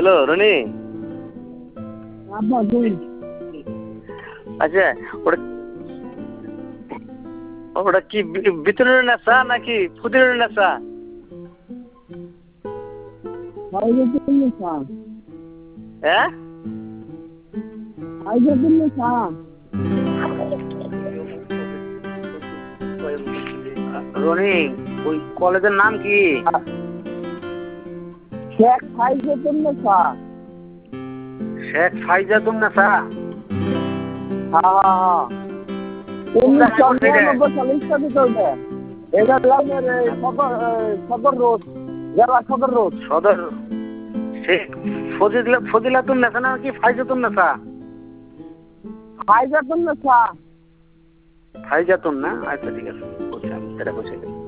Hello Roni. আচ্ছা ওটা ওটা কি ভিতরের নেশা নাকি ফুদিরের নেশা? হ্যাঁ রনি, ওই কলেজের নাম কি? শেখ ফাইজুদ্দিন নেশা। শেখ ফাইজাতুন নেশা। হ্যাঁ 1999 সালে স্থাপিত হয়েছে। এটা লাইনের সদর রোড, জেলা সদর রোড। সদর শেখ ফজিলাতুন নেশা না কি ফাইজাতুন নেশা? ফাইজুদ্দিন নেশা। ফাইজাতুন না, আচ্ছা ঠিক আছে, বলছি আমি সেটা বসে গেছি।